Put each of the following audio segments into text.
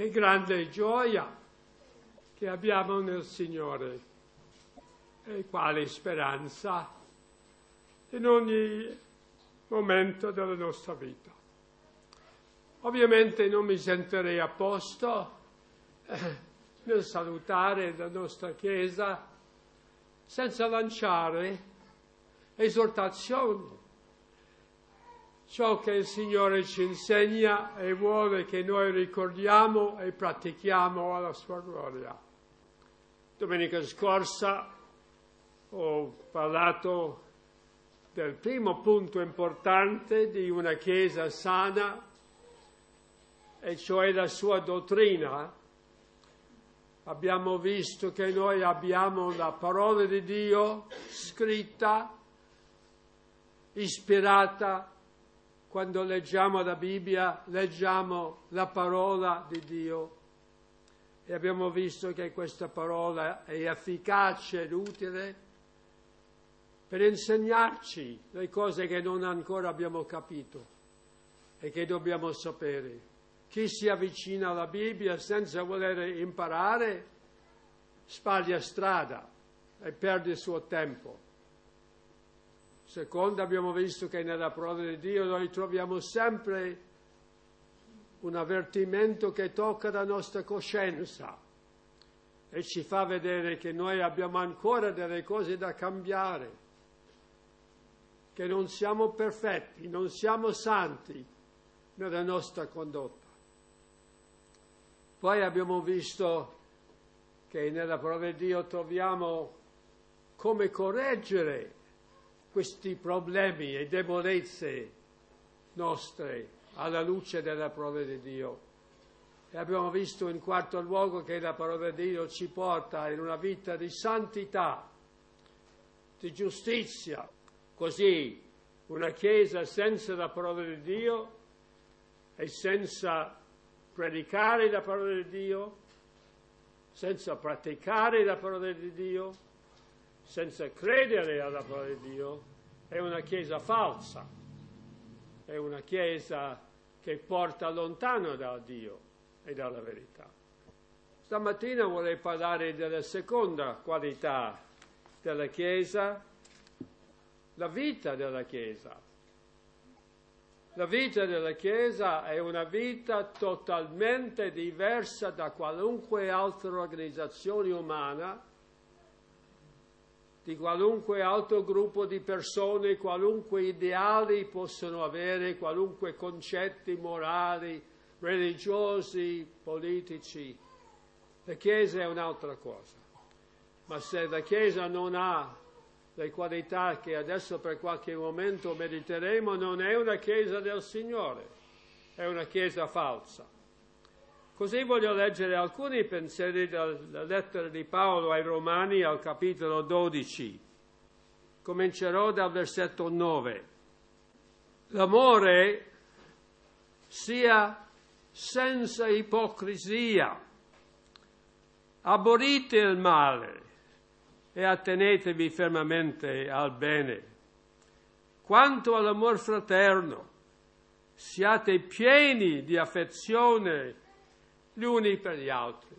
Che grande gioia che abbiamo nel Signore e quale speranza in ogni momento della nostra vita. Ovviamente non mi sentirei a posto nel salutare la nostra Chiesa senza lanciare esortazioni. Ciò che il Signore ci insegna e vuole che noi ricordiamo e pratichiamo alla sua gloria. Domenica scorsa ho parlato del primo punto importante di una Chiesa sana, e cioè la sua dottrina. Abbiamo visto che noi abbiamo la parola di Dio scritta, ispirata. Quando leggiamo la Bibbia, leggiamo la parola di Dio e abbiamo visto che questa parola è efficace ed utile per insegnarci le cose che non ancora abbiamo capito e che dobbiamo sapere. Chi si avvicina alla Bibbia senza voler imparare sbaglia strada e perde il suo tempo. Secondo, abbiamo visto che nella parola di Dio noi troviamo sempre un avvertimento che tocca la nostra coscienza e ci fa vedere che noi abbiamo ancora delle cose da cambiare, che non siamo perfetti, non siamo santi nella nostra condotta. Poi abbiamo visto che nella parola di Dio troviamo come correggere questi problemi e debolezze nostre alla luce della parola di Dio. E abbiamo visto in quarto luogo che la parola di Dio ci porta in una vita di santità, di giustizia. Così una Chiesa senza la parola di Dio e senza predicare la parola di Dio, senza praticare la parola di Dio, senza credere alla parola di Dio, è una Chiesa falsa, è una Chiesa che porta lontano da Dio e dalla verità. Stamattina vorrei parlare della seconda qualità della Chiesa, la vita della Chiesa. La vita della Chiesa è una vita totalmente diversa da qualunque altra organizzazione umana, di qualunque altro gruppo di persone, qualunque ideali possono avere, qualunque concetti morali, religiosi, politici. La Chiesa è un'altra cosa. Ma se la Chiesa non ha le qualità che adesso per qualche momento mediteremo, non è una Chiesa del Signore, è una Chiesa falsa. Così voglio leggere alcuni pensieri della lettera di Paolo ai Romani al capitolo 12. Comincerò dal versetto 9. L'amore sia senza ipocrisia. Aborrite il male e attenetevi fermamente al bene. Quanto all'amor fraterno, siate pieni di affezione gli uni per gli altri.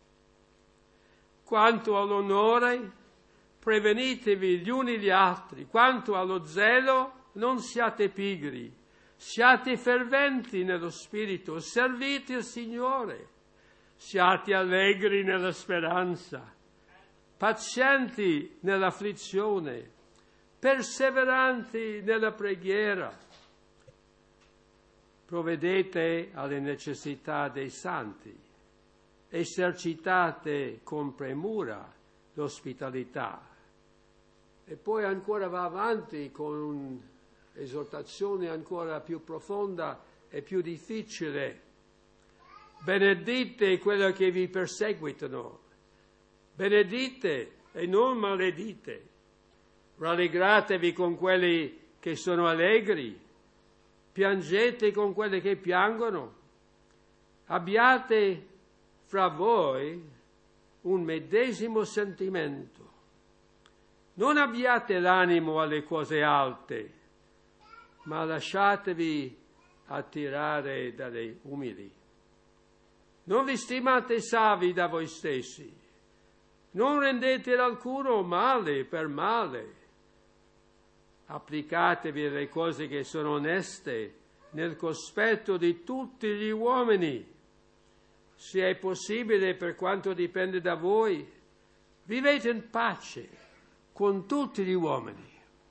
Quanto all'onore, prevenitevi gli uni gli altri. Quanto allo zelo, non siate pigri, siate ferventi nello spirito, servite il Signore, siate allegri nella speranza, pazienti nell'afflizione, perseveranti nella preghiera. Provvedete alle necessità dei santi, esercitate con premura l'ospitalità. E poi ancora va avanti con un'esortazione ancora più profonda e più difficile. Benedite quelli che vi perseguitano, benedite e non maledite. Rallegratevi con quelli che sono allegri, piangete con quelli che piangono, abbiate fra voi un medesimo sentimento. Non abbiate l'animo alle cose alte, ma lasciatevi attirare dalle umili. Non vi stimate savi da voi stessi. Non rendete ad alcuno male per male. Applicatevi alle cose che sono oneste nel cospetto di tutti gli uomini. Se è possibile, per quanto dipende da voi, vivete in pace con tutti gli uomini.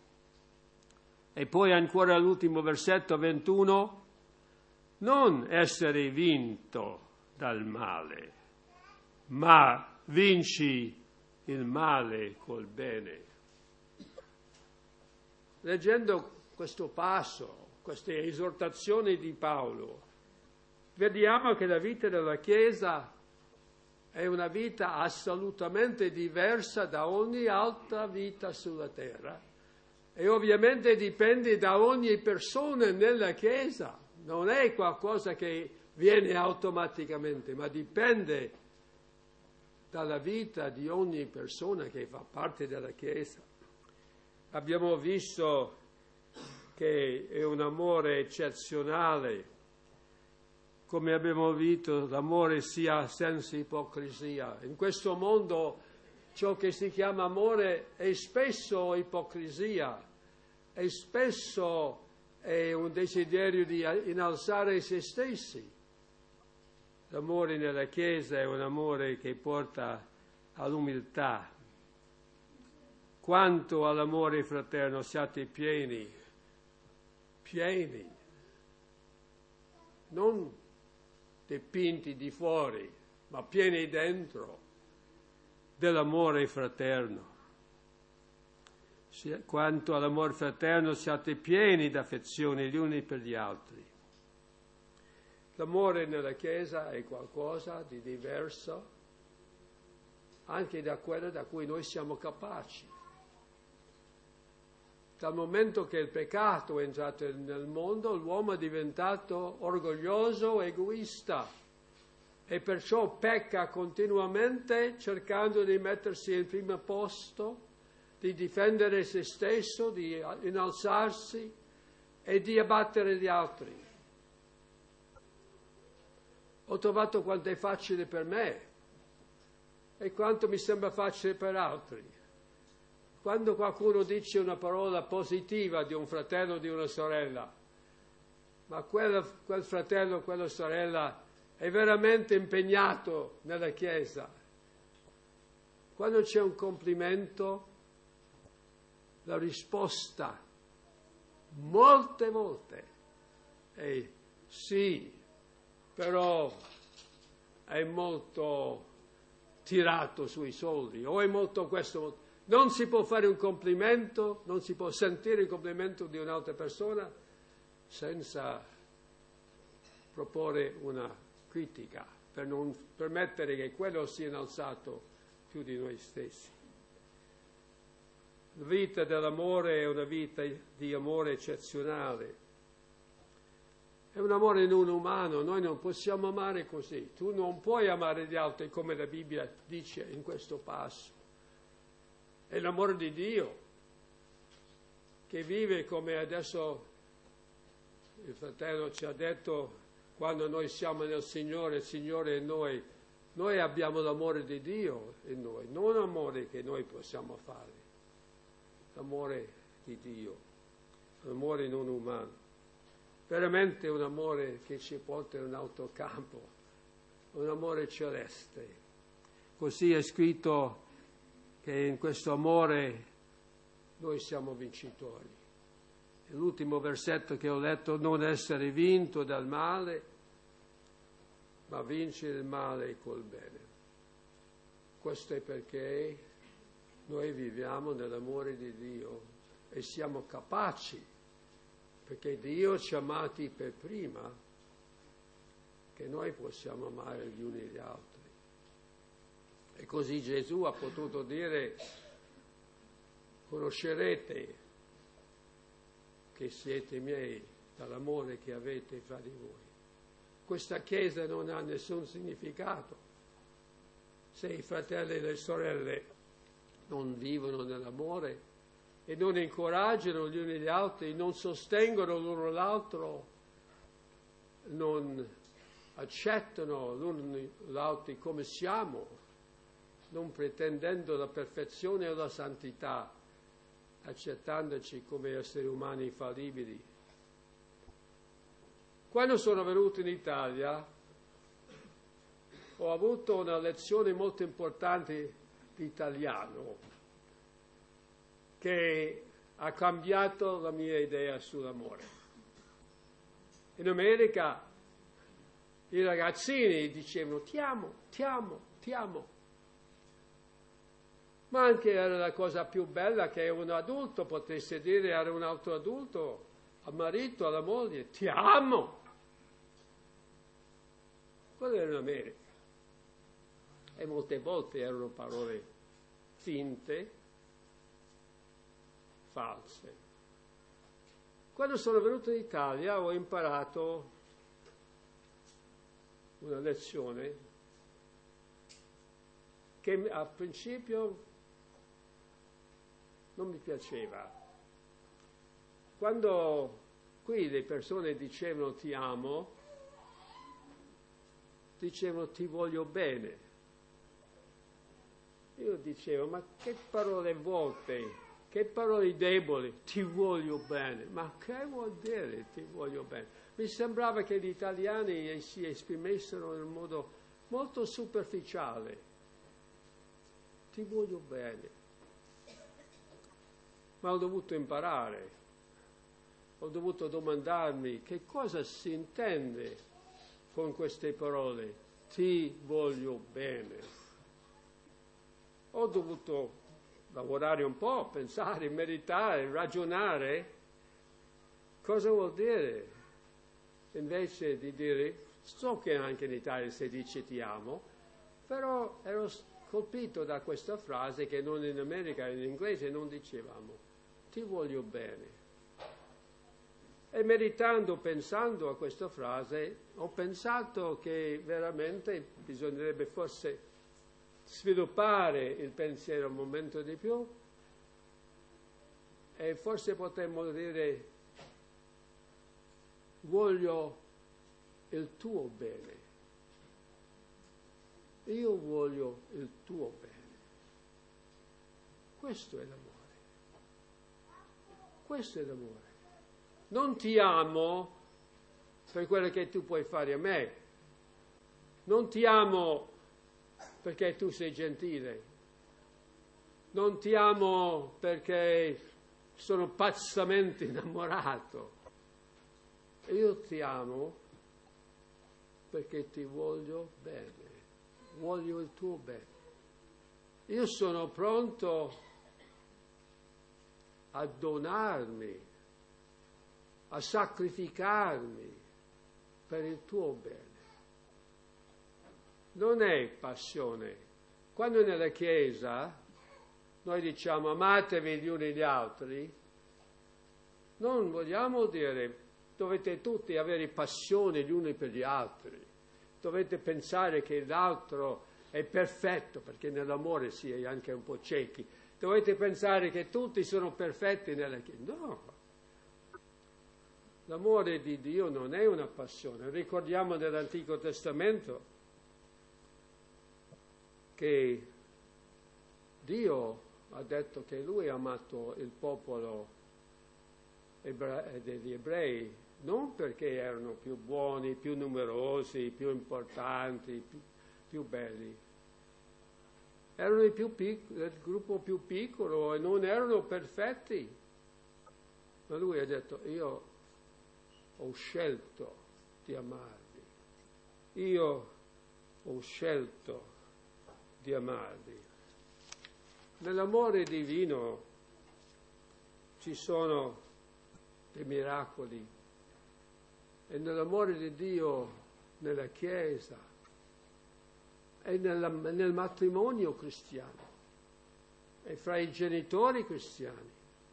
E poi ancora l'ultimo versetto 21, non essere vinto dal male, ma vinci il male col bene. Leggendo questo passo, queste esortazioni di Paolo, vediamo che la vita della Chiesa è una vita assolutamente diversa da ogni altra vita sulla terra e ovviamente dipende da ogni persona nella Chiesa. Non è qualcosa che viene automaticamente, ma dipende dalla vita di ogni persona che fa parte della Chiesa. Abbiamo visto che è un amore eccezionale. Come abbiamo visto, l'amore sia senza ipocrisia. In questo mondo ciò che si chiama amore è spesso ipocrisia, e spesso è un desiderio di innalzare se stessi. L'amore nella Chiesa è un amore che porta all'umiltà. Quanto all'amore fraterno siate pieni, non dipinti di fuori, ma pieni dentro dell'amore fraterno. Quanto all'amore fraterno siate pieni d'affezione gli uni per gli altri. L'amore nella Chiesa è qualcosa di diverso anche da quello da cui noi siamo capaci. Dal momento che il peccato è entrato nel mondo, l'uomo è diventato orgoglioso, egoista e perciò pecca continuamente cercando di mettersi al primo posto, di difendere se stesso, di innalzarsi e di abbattere gli altri. Ho trovato quanto è facile per me e quanto mi sembra facile per altri. Quando qualcuno dice una parola positiva di un fratello o di una sorella, ma quel fratello o quella sorella è veramente impegnato nella Chiesa. Quando c'è un complimento, la risposta molte volte è sì, però è molto tirato sui soldi, o è molto questo. Non si può fare un complimento, non si può sentire il complimento di un'altra persona senza proporre una critica, per non permettere che quello sia innalzato più di noi stessi. La vita dell'amore è una vita di amore eccezionale. È un amore non umano, noi non possiamo amare così. Tu non puoi amare gli altri come la Bibbia dice in questo passo. È l'amore di Dio che vive come adesso il fratello ci ha detto, quando noi siamo nel Signore, il Signore è noi. Noi abbiamo l'amore di Dio in noi, non l'amore che noi possiamo fare. L'amore di Dio, l'amore non umano. Veramente un amore che ci porta in un altro campo, un amore celeste. Così è scritto che in questo amore noi siamo vincitori. L'ultimo versetto che ho letto, non essere vinto dal male, ma vincere il male col bene. Questo è perché noi viviamo nell'amore di Dio e siamo capaci, perché Dio ci ha amati per prima, che noi possiamo amare gli uni gli altri. E così Gesù ha potuto dire, conoscerete che siete miei dall'amore che avete fra di voi. Questa Chiesa non ha nessun significato se i fratelli e le sorelle non vivono nell'amore e non incoraggiano gli uni gli altri, non sostengono l'uno l'altro, non accettano l'uno l'altro come siamo, non pretendendo la perfezione o la santità, accettandoci come esseri umani infallibili. Quando sono venuto in Italia ho avuto una lezione molto importante di italiano che ha cambiato la mia idea sull'amore. In America i ragazzini dicevano ti amo, ti amo, ti amo. Ma anche era la cosa più bella che un adulto potesse dire a un altro adulto, al marito, alla moglie, ti amo. Quello era in America. E molte volte erano parole finte, false. Quando sono venuto in Italia ho imparato una lezione che al principio non mi piaceva. Quando qui le persone dicevano ti amo, dicevano ti voglio bene. Io dicevo, ma che parole vuote, che parole deboli, ti voglio bene. Ma che vuol dire ti voglio bene? Mi sembrava che gli italiani si esprimessero in un modo molto superficiale. Ti voglio bene. Ma ho dovuto imparare, ho dovuto domandarmi che cosa si intende con queste parole, ti voglio bene. Ho dovuto lavorare un po', pensare, meditare, ragionare. Cosa vuol dire? Invece di dire, so che anche in Italia si dice ti amo, però ero colpito da questa frase che non in America, in inglese non dicevamo, ti voglio bene. E meditando, pensando a questa frase, ho pensato che veramente bisognerebbe forse sviluppare il pensiero un momento di più e forse potremmo dire voglio il tuo bene, io voglio il tuo bene. Questo è l'amore, questo è l'amore. Non ti amo per quello che tu puoi fare a me, non ti amo perché tu sei gentile, non ti amo perché sono pazzamente innamorato, io ti amo perché ti voglio bene, voglio il tuo bene. Io sono pronto a donarmi, a sacrificarmi per il tuo bene. Non è passione. Quando nella Chiesa noi diciamo amatevi gli uni gli altri, non vogliamo dire dovete tutti avere passione gli uni per gli altri, dovete pensare che l'altro è perfetto, perché nell'amore si è anche un po' ciechi, dovete pensare che tutti sono perfetti nella Chiesa. No! L'amore di Dio non è una passione. Ricordiamo nell'Antico Testamento che Dio ha detto che Lui ha amato il popolo degli ebrei non perché erano più buoni, più numerosi, più importanti, più belli. Erano il gruppo più piccolo e non erano perfetti. Ma Lui ha detto, io ho scelto di amarvi. Io ho scelto di amarvi. Nell'amore divino ci sono dei miracoli e nell'amore di Dio nella Chiesa e nel matrimonio cristiano e fra i genitori cristiani,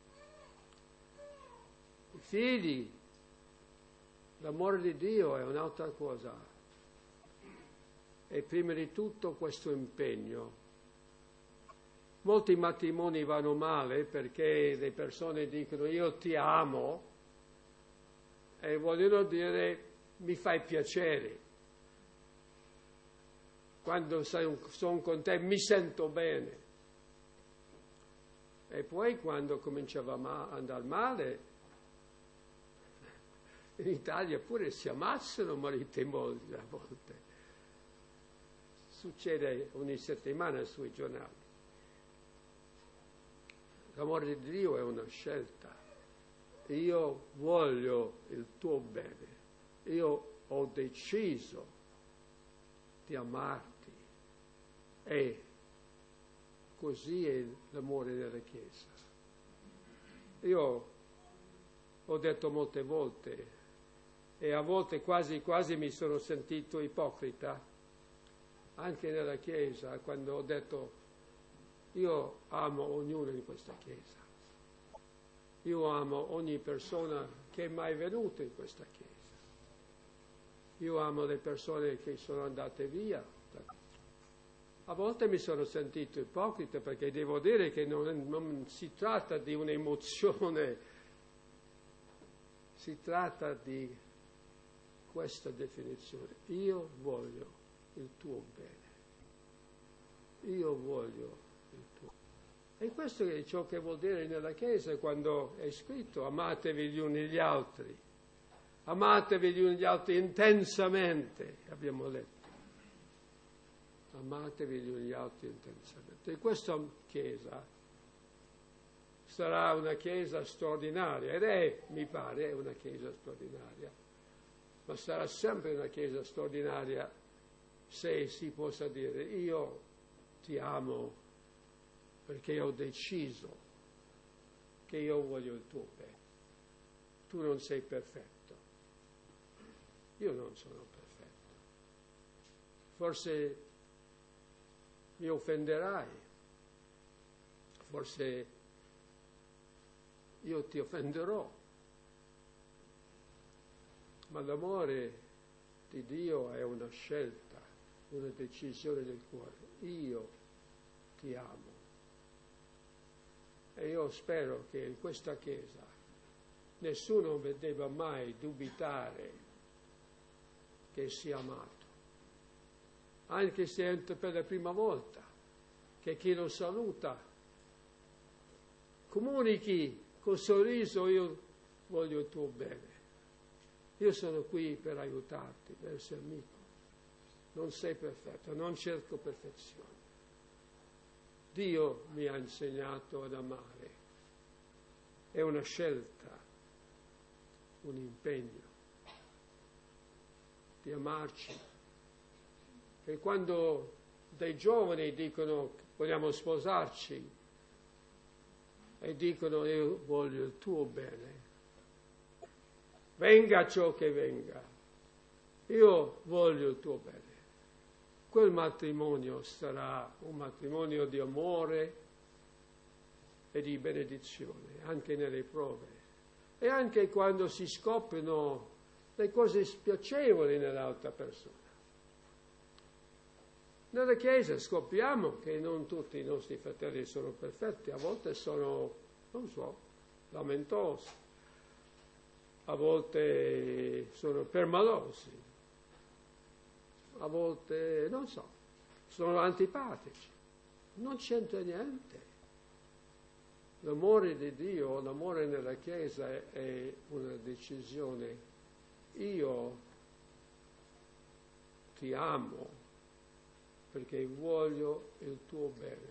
i figli. L'amore di Dio è un'altra cosa. E prima di tutto questo impegno. Molti matrimoni vanno male perché le persone dicono io ti amo e vogliono dire mi fai piacere. quando sono con te mi sento bene. E poi quando cominciava a andare male, in Italia pure si ammazzano mariti e mogli a volte. Succede ogni settimana sui giornali. L'amore di Dio è una scelta. Io voglio il tuo bene. Io ho deciso di amarti. E così è l'amore della Chiesa. Io ho detto molte volte, e a volte quasi mi sono sentito ipocrita, anche nella Chiesa, quando ho detto io amo ognuno in questa Chiesa. Io amo ogni persona che è mai venuta in questa Chiesa. Io amo le persone che sono andate via. A volte mi sono sentito ipocrita perché devo dire che non si tratta di un'emozione, si tratta di questa definizione. Io voglio il tuo bene. Io voglio il tuo bene. E questo è ciò che vuol dire nella Chiesa quando è scritto amatevi gli uni gli altri. Amatevi gli uni gli altri intensamente, abbiamo letto. Amatevi gli uni gli altri intensamente. E questa Chiesa sarà una Chiesa straordinaria, ed è, mi pare, una Chiesa straordinaria, ma sarà sempre una Chiesa straordinaria se si possa dire io ti amo perché ho deciso che io voglio il tuo bene. Tu non sei perfetto, io non sono perfetto. Forse mi offenderai, forse io ti offenderò, ma l'amore di Dio è una scelta, una decisione del cuore. Io ti amo. E io spero che in questa Chiesa nessuno debba mai dubitare che sia amato. Anche se entra per la prima volta, che chi lo saluta comunichi col sorriso io voglio il tuo bene. Io sono qui per aiutarti, per essere amico. Non sei perfetto, non cerco perfezione. Dio mi ha insegnato ad amare. È una scelta, un impegno di amarci. E quando dei giovani dicono vogliamo sposarci e dicono io voglio il tuo bene, venga ciò che venga, io voglio il tuo bene, quel matrimonio sarà un matrimonio di amore e di benedizione, anche nelle prove e anche quando si scoprono le cose spiacevoli nell'altra persona. Nella Chiesa scopriamo che non tutti i nostri fratelli sono perfetti, a volte sono, non so, lamentosi, a volte sono permalosi, a volte, non so, sono antipatici. Non c'entra niente. L'amore di Dio, l'amore nella Chiesa è una decisione. Io ti amo perché voglio il tuo bene.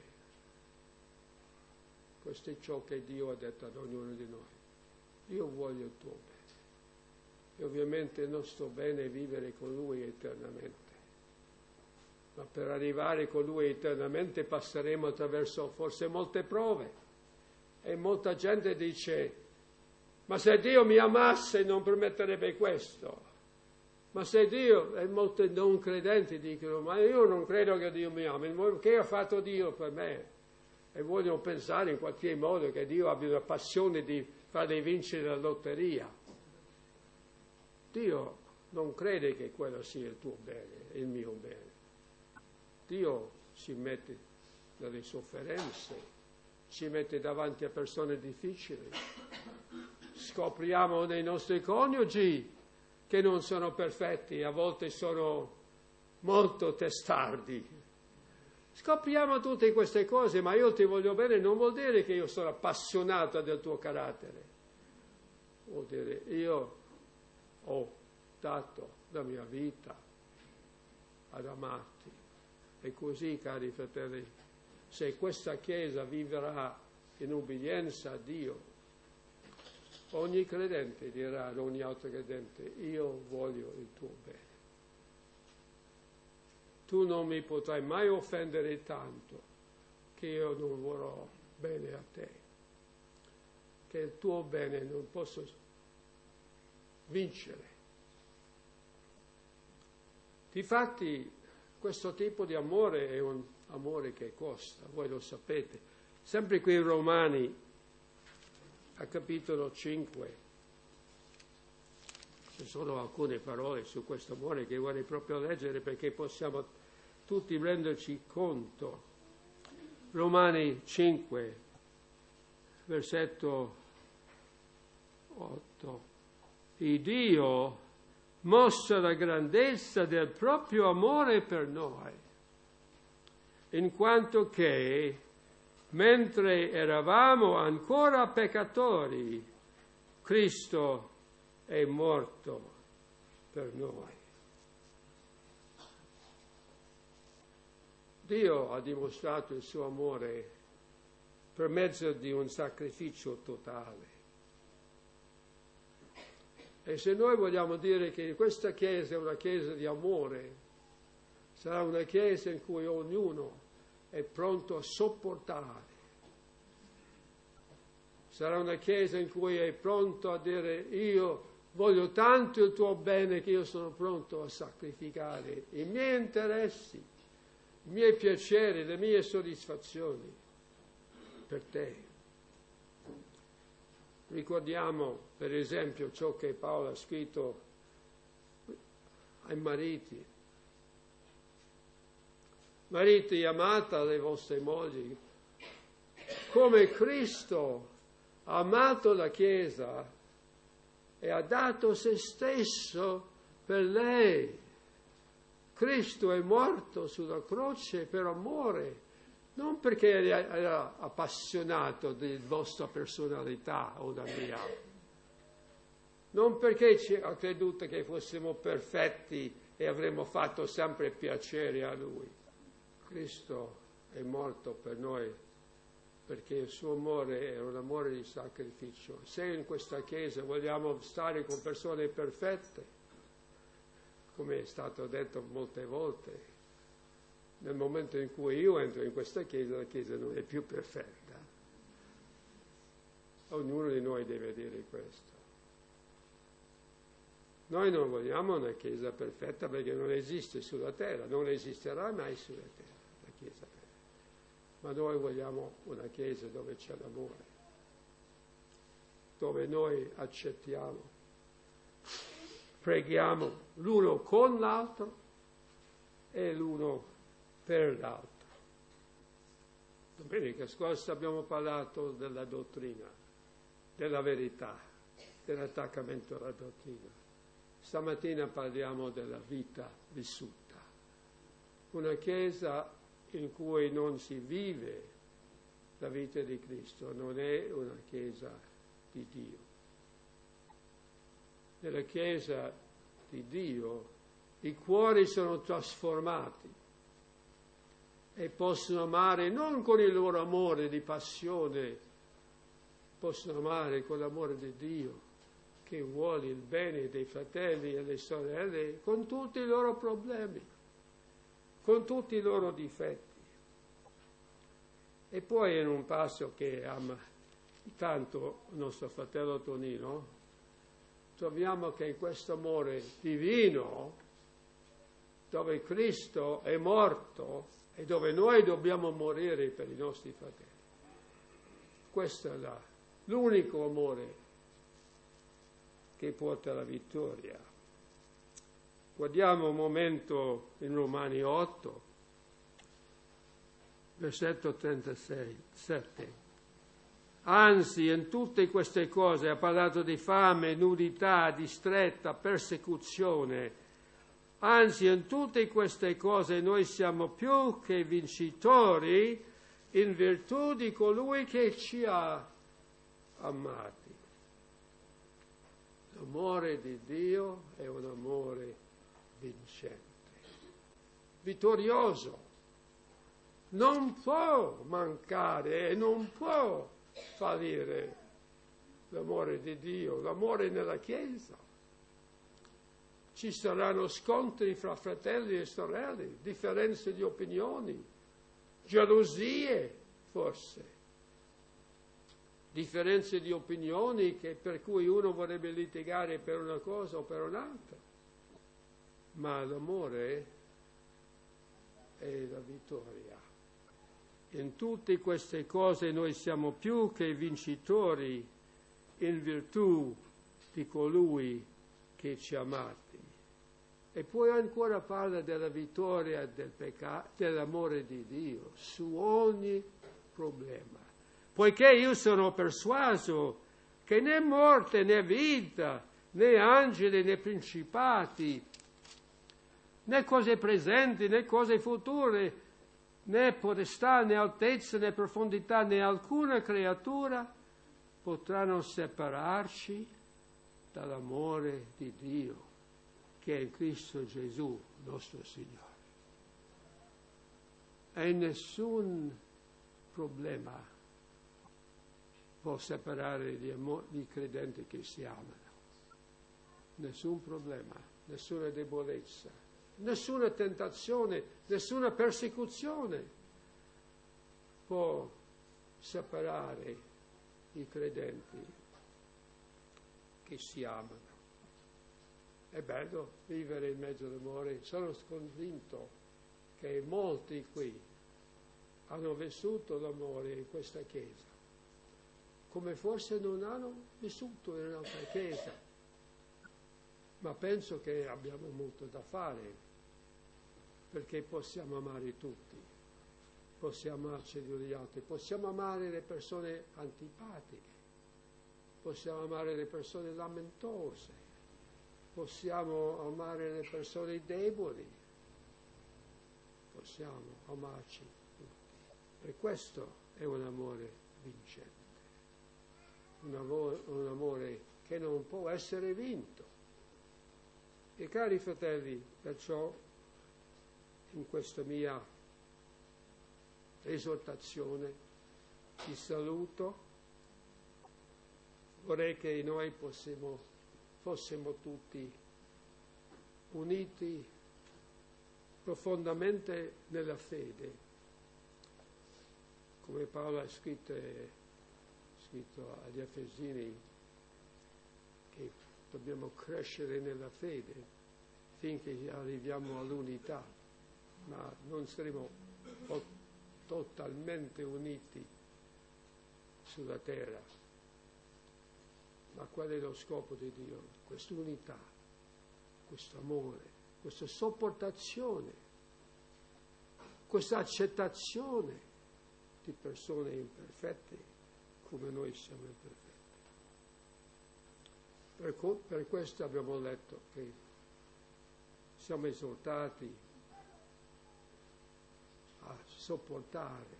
Questo è ciò che Dio ha detto ad ognuno di noi. Io voglio il tuo bene. E ovviamente il nostro bene è vivere con Lui eternamente. Ma per arrivare con Lui eternamente passeremo attraverso forse molte prove. E molta gente dice, ma se Dio mi amasse non permetterebbe questo. Ma se Dio, e molti non credenti dicono, ma io non credo che Dio mi ami, che ha fatto Dio per me? E vogliono pensare in qualche modo che Dio abbia la passione di farli vincere la lotteria. Dio non crede che quello sia il tuo bene, il mio bene. Dio ci mette nelle sofferenze, ci mette davanti a persone difficili. Scopriamo nei nostri coniugi che non sono perfetti, a volte sono molto testardi. Scopriamo tutte queste cose, ma io ti voglio bene non vuol dire che io sono appassionato del tuo carattere. Vuol dire io ho dato la mia vita ad amarti. E così, cari fratelli, se questa Chiesa vivrà in ubbidienza a Dio, ogni credente dirà ad ogni altro credente: io voglio il tuo bene. Tu non mi potrai mai offendere tanto che io non vorrò bene a te, che il tuo bene non posso vincere. Difatti questo tipo di amore è un amore che costa, voi lo sapete. Sempre qui in Romani, a capitolo 5, ci sono alcune parole su questo amore che vorrei proprio leggere perché possiamo tutti renderci conto. Romani 5, versetto 8. Il Dio mostra la grandezza del proprio amore per noi, in quanto che, mentre eravamo ancora peccatori, Cristo è morto per noi. Dio ha dimostrato il suo amore per mezzo di un sacrificio totale. E se noi vogliamo dire che questa Chiesa è una Chiesa di amore, sarà una Chiesa in cui ognuno è pronto a sopportare. Sarà una Chiesa in cui è pronto a dire: io voglio tanto il tuo bene che io sono pronto a sacrificare i miei interessi, i miei piaceri, le mie soddisfazioni per te. Ricordiamo per esempio ciò che Paolo ha scritto ai mariti. Mariti, amate le vostre mogli come Cristo ha amato la Chiesa e ha dato se stesso per lei. Cristo è morto sulla croce per amore, non perché era appassionato della vostra personalità o da mia, non perché ha creduto che fossimo perfetti e avremmo fatto sempre piacere a Lui. Cristo è morto per noi perché il suo amore è un amore di sacrificio. Se in questa Chiesa vogliamo stare con persone perfette, come è stato detto molte volte, nel momento in cui io entro in questa Chiesa, la Chiesa non è più perfetta. Ognuno di noi deve dire questo. Noi non vogliamo una Chiesa perfetta perché non esiste sulla terra, non esisterà mai sulla terra la Chiesa perfetta. Ma noi vogliamo una Chiesa dove c'è l'amore, dove noi accettiamo, preghiamo l'uno con l'altro e l'uno per l'altro. Domenica scorsa abbiamo parlato della dottrina, della verità, dell'attaccamento alla dottrina. Stamattina parliamo della vita vissuta. Una Chiesa in cui non si vive la vita di Cristo non è una Chiesa di Dio. Nella Chiesa di Dio i cuori sono trasformati e possono amare non con il loro amore di passione, possono amare con l'amore di Dio che vuole il bene dei fratelli e delle sorelle con tutti i loro problemi, con tutti i loro difetti. E poi in un passo che ama tanto il nostro fratello Tonino, troviamo che in questo amore divino, dove Cristo è morto e dove noi dobbiamo morire per i nostri fratelli, questo è l'unico amore che porta alla vittoria. Guardiamo un momento in Romani 8, versetto 37. Anzi, in tutte queste cose ha parlato di fame, nudità, di stretta, persecuzione, Anzi, in tutte queste cose noi siamo più che vincitori in virtù di colui che ci ha amati. L'amore di Dio è un amore vincente, vittorioso. Non può mancare e non può fallire l'amore di Dio, l'amore nella Chiesa. Ci saranno scontri fra fratelli e sorelle, differenze di opinioni, gelosie forse, differenze di opinioni per cui uno vorrebbe litigare per una cosa o per un'altra. Ma l'amore è la vittoria. In tutte queste cose noi siamo più che vincitori in virtù di colui che ci ha amati. E poi ancora parla della vittoria dell'amore di Dio su ogni problema. Poiché io sono persuaso che né morte né vita, né angeli né principati, né cose presenti né cose future, né potestà né altezza né profondità né alcuna creatura potranno separarci dall'amore di Dio che è in Cristo Gesù, nostro Signore. E nessun problema può separare i credenti che si amano. Nessun problema, nessuna debolezza, nessuna tentazione, nessuna persecuzione può separare i credenti che si amano. È bello vivere in mezzo all'amore. Sono convinto che molti qui hanno vissuto l'amore in questa Chiesa, come forse non hanno vissuto in un'altra Chiesa. Ma penso che abbiamo molto da fare, perché possiamo amare tutti, possiamo amarci gli uni gli altri, possiamo amare le persone antipatiche, possiamo amare le persone lamentose, possiamo amare le persone deboli, possiamo amarci tutti. E questo è un amore vincente, un amore che non può essere vinto. E cari fratelli, perciò in questa mia esortazione vi saluto, vorrei che noi fossimo tutti uniti profondamente nella fede, come Paolo ha scritto agli Efesini, che dobbiamo crescere nella fede finché arriviamo all'unità, ma non saremo totalmente uniti sulla terra. Ma qual è lo scopo di Dio? Questa unità, questo amore, questa sopportazione, questa accettazione di persone imperfette come noi siamo imperfetti. Per questo abbiamo letto che siamo esortati a sopportare,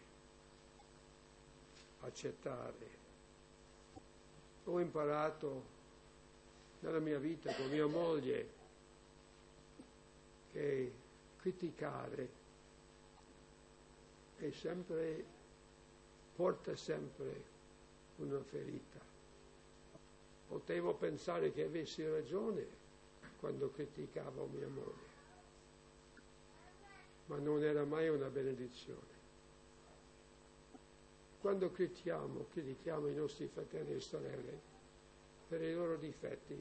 accettare. Ho imparato nella mia vita con mia moglie che criticare porta sempre una ferita. Potevo pensare che avessi ragione quando criticavo mia moglie, ma non era mai una benedizione. Quando critichiamo i nostri fratelli e sorelle per i loro difetti,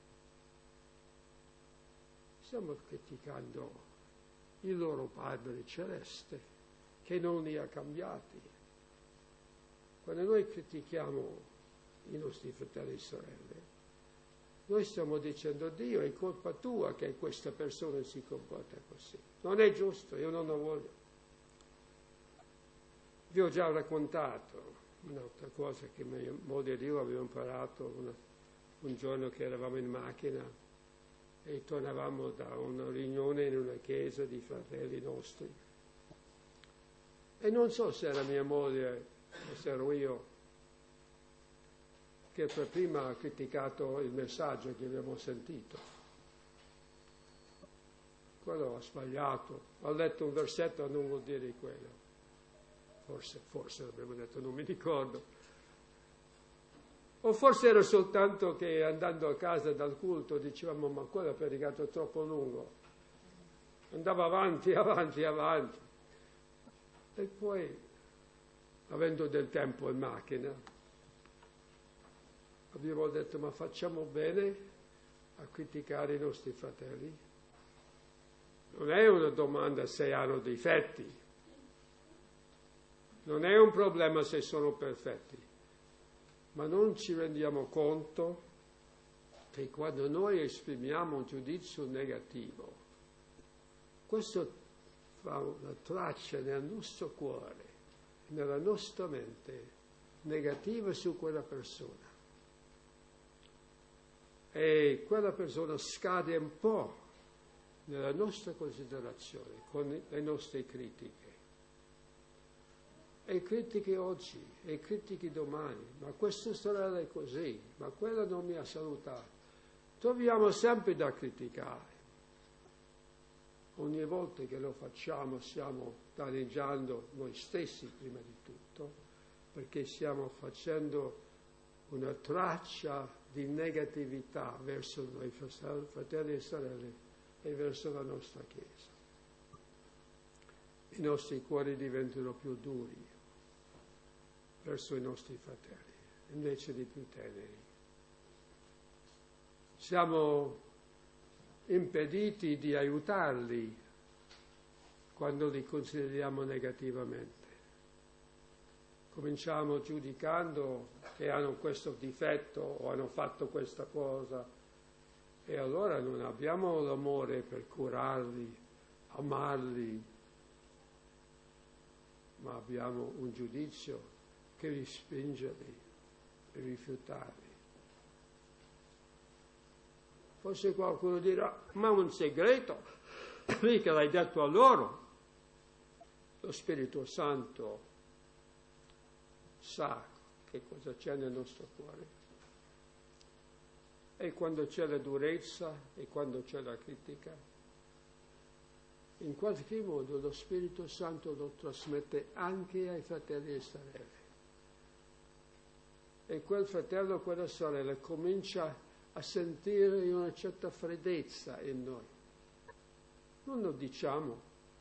stiamo criticando il loro Padre Celeste che non li ha cambiati. Quando noi critichiamo i nostri fratelli e sorelle, noi stiamo dicendo: Dio, è colpa tua che questa persona si comporta così. Non è giusto, io non lo voglio. Vi ho già raccontato un'altra cosa che mia moglie e io abbiamo imparato un giorno che eravamo in macchina e tornavamo da una riunione in una chiesa di fratelli nostri. E non so se era mia moglie o se ero io che per prima ha criticato il messaggio che abbiamo sentito. Quello ha sbagliato, ha letto un versetto, non vuol dire quello. Forse l'abbiamo detto, non mi ricordo. O forse era soltanto che andando a casa dal culto dicevamo, ma quello ha predicato troppo lungo. Andava avanti. E poi, avendo del tempo in macchina, abbiamo detto, ma facciamo bene a criticare i nostri fratelli? Non è una domanda se hanno difetti, non è un problema se sono perfetti, ma non ci rendiamo conto che quando noi esprimiamo un giudizio negativo, questo fa una traccia nel nostro cuore, nella nostra mente, negativa su quella persona. E quella persona scade un po' nella nostra considerazione, con le nostre critiche. E critiche oggi, e critiche domani, ma questa sorella è così, ma quella non mi ha salutato. Troviamo sempre da criticare. Ogni volta che lo facciamo stiamo danneggiando noi stessi prima di tutto, perché stiamo facendo una traccia di negatività verso noi fratelli e sorelle e verso la nostra Chiesa. I nostri cuori diventano più duri verso i nostri fratelli, invece di più teneri. Siamo impediti di aiutarli quando li consideriamo negativamente. Cominciamo giudicando che hanno questo difetto o hanno fatto questa cosa e allora non abbiamo l'amore per curarli, amarli, ma abbiamo un giudizio che respingerli e rifiutarli. Forse qualcuno dirà, ma un segreto, mica l'hai detto a loro. Lo Spirito Santo sa che cosa c'è nel nostro cuore. E quando c'è la durezza e quando c'è la critica, in qualche modo lo Spirito Santo lo trasmette anche ai fratelli e sorelle. E quel fratello o quella sorella comincia a sentire una certa freddezza in noi. Non lo diciamo,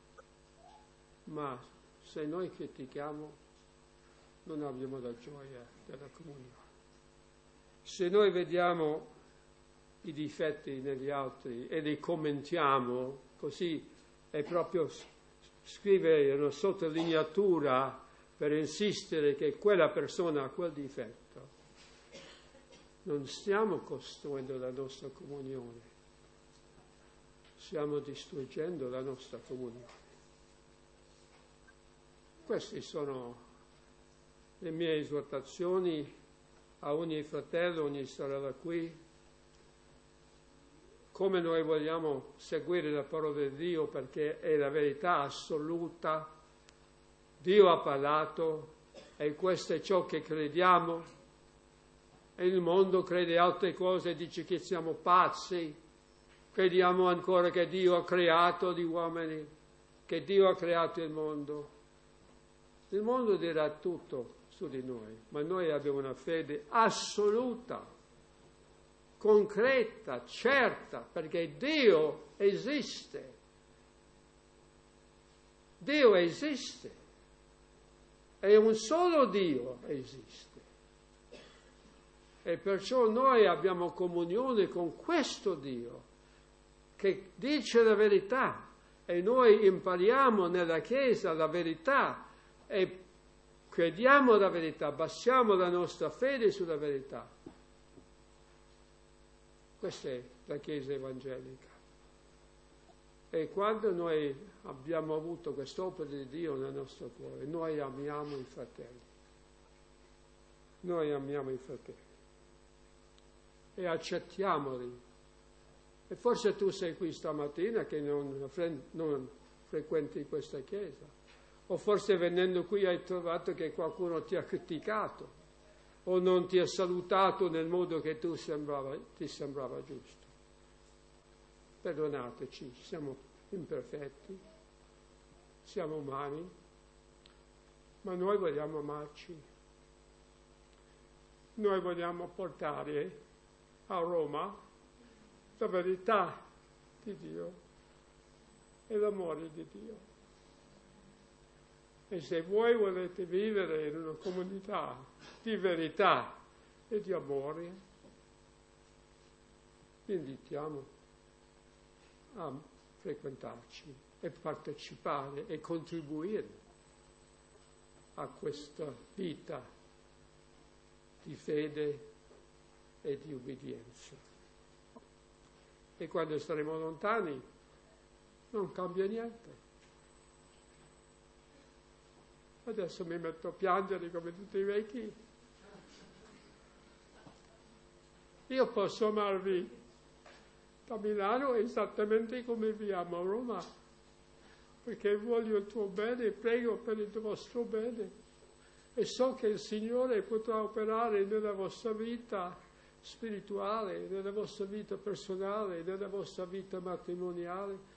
ma se noi critichiamo non abbiamo la gioia della comunione. Se noi vediamo i difetti negli altri e li commentiamo, così è proprio scrivere una sottolineatura per insistere che quella persona ha quel difetto, non stiamo costruendo la nostra comunione, stiamo distruggendo la nostra comunione. Queste sono le mie esortazioni a ogni fratello, ogni sorella qui, come noi vogliamo seguire la parola di Dio perché è la verità assoluta. Dio ha parlato e questo è ciò che crediamo. E il mondo crede altre cose, dice che siamo pazzi. Crediamo ancora che Dio ha creato gli uomini, che Dio ha creato il mondo. Il mondo dirà tutto su di noi, ma noi abbiamo una fede assoluta, concreta, certa, perché Dio esiste. Dio esiste. E un solo Dio esiste. E perciò noi abbiamo comunione con questo Dio che dice la verità e noi impariamo nella Chiesa la verità e crediamo la verità, bassiamo la nostra fede sulla verità. Questa è la Chiesa evangelica. E quando noi abbiamo avuto quest'opera di Dio nel nostro cuore, noi amiamo i fratelli. Noi amiamo i fratelli. E accettiamoli E forse tu sei qui stamattina che non frequenti questa chiesa, o forse venendo qui hai trovato che qualcuno ti ha criticato, o non ti ha salutato nel modo che ti sembrava giusto. Perdonateci, siamo imperfetti, siamo umani, ma noi vogliamo amarci. Noi vogliamo portare a Roma la verità di Dio e l'amore di Dio. E se voi volete vivere in una comunità di verità e di amore, vi invitiamo a frequentarci e partecipare e contribuire a questa vita di fede e di ubbidienza. E quando saremo lontani non cambia niente. Adesso mi metto a piangere come tutti i vecchi. Io posso amarvi da Milano esattamente come vi amo a Roma, perché voglio il tuo bene, prego per il vostro bene e so che il Signore potrà operare nella vostra vita spirituale, nella vostra vita personale, nella vostra vita matrimoniale.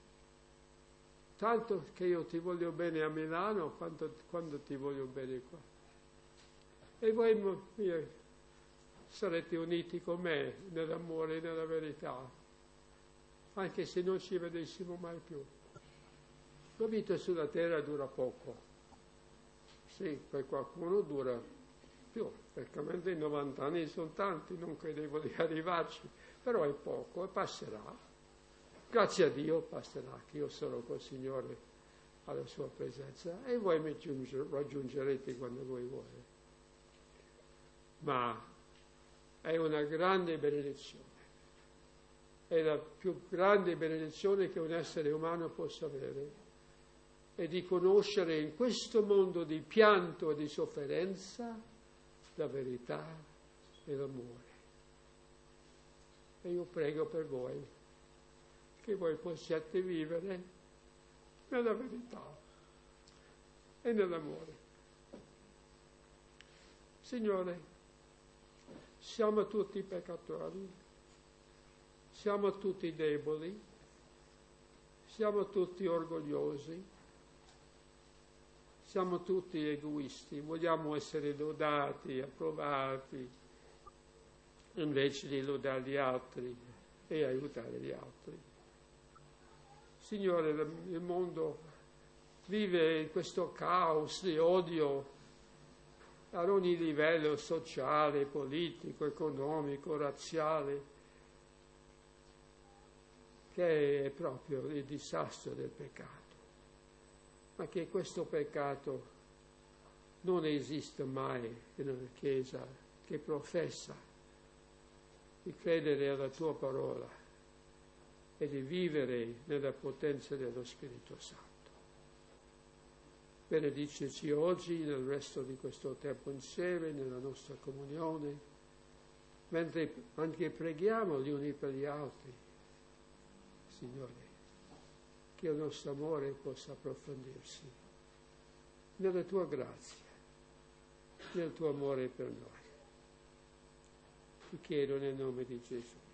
Tanto che io ti voglio bene a Milano quando ti voglio bene qua. E voi sarete uniti con me nell'amore e nella verità, anche se non ci vedessimo mai più. La vita sulla terra dura poco. Sì, per qualcuno dura più, perché 90 anni sono tanti, non credevo di arrivarci, però è poco e passerà. Grazie a Dio passerà, che io sarò col Signore alla sua presenza e voi mi raggiungerete quando voi volete. Ma è una grande benedizione, è la più grande benedizione che un essere umano possa avere, è di conoscere in questo mondo di pianto e di sofferenza la verità e l'amore. E io prego per voi che voi possiate vivere nella verità e nell'amore. Signore, siamo tutti peccatori, siamo tutti deboli, siamo tutti orgogliosi, siamo tutti egoisti, vogliamo essere lodati, approvati, invece di lodare gli altri e aiutare gli altri. Signore, il mondo vive in questo caos di odio ad ogni livello sociale, politico, economico, razziale, che è proprio il disastro del peccato. Ma che questo peccato non esiste mai in una Chiesa che professa di credere alla tua parola e di vivere nella potenza dello Spirito Santo. Benediceci oggi, nel resto di questo tempo insieme, nella nostra comunione, mentre anche preghiamo gli uni per gli altri, Signore, che il nostro amore possa approfondirsi nella tua grazia, nel tuo amore per noi. Ti chiedo nel nome di Gesù.